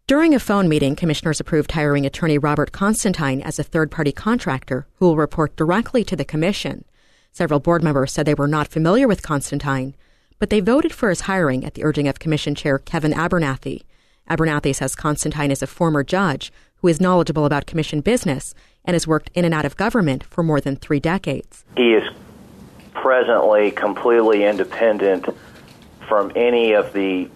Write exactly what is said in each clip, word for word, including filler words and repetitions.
During a phone meeting, commissioners approved hiring attorney Robert Constantine as a third-party contractor who will report directly to the commission. Several board members said they were not familiar with Constantine, but they voted for his hiring at the urging of Commission Chair Kevin Abernathy. Abernathy says Constantine is a former judge who is knowledgeable about commission business and has worked in and out of government for more than three decades. He is presently completely independent from any of the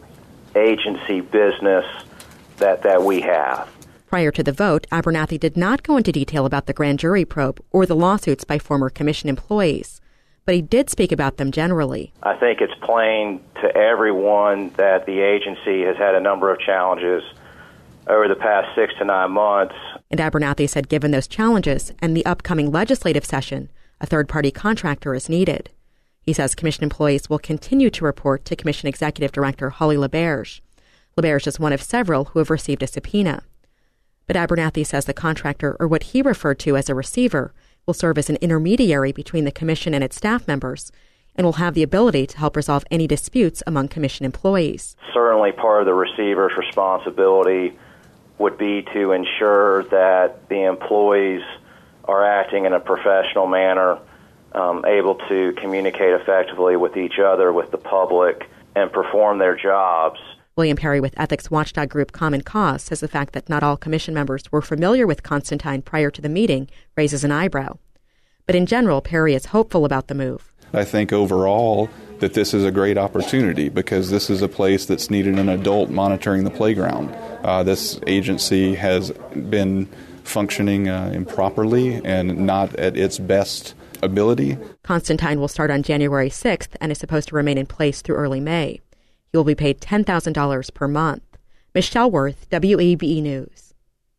agency business that, that we have. Prior to the vote, Abernathy did not go into detail about the grand jury probe or the lawsuits by former commission employees, but he did speak about them generally. I think it's plain to everyone that the agency has had a number of challenges over the past six to nine months. And Abernathy said given those challenges and the upcoming legislative session, a third-party contractor is needed. He says commission employees will continue to report to Commission Executive Director Holly LaBerge. LaBerge is one of several who have received a subpoena. But Abernathy says the contractor, or what he referred to as a receiver, will serve as an intermediary between the commission and its staff members and will have the ability to help resolve any disputes among commission employees. Certainly part of the receiver's responsibility would be to ensure that the employees are acting in a professional manner, um, able to communicate effectively with each other, with the public, and perform their jobs. William Perry with ethics watchdog group Common Cause says the fact that not all commission members were familiar with Constantine prior to the meeting raises an eyebrow. But in general, Perry is hopeful about the move. I think overall that this is a great opportunity because this is a place that's needed an adult monitoring the playground. Uh, this agency has been functioning uh, improperly and not at its best ability. Constantine will start on January sixth and is supposed to remain in place through early May. He will be paid ten thousand dollars per month. Michelle Worth, W A B E News.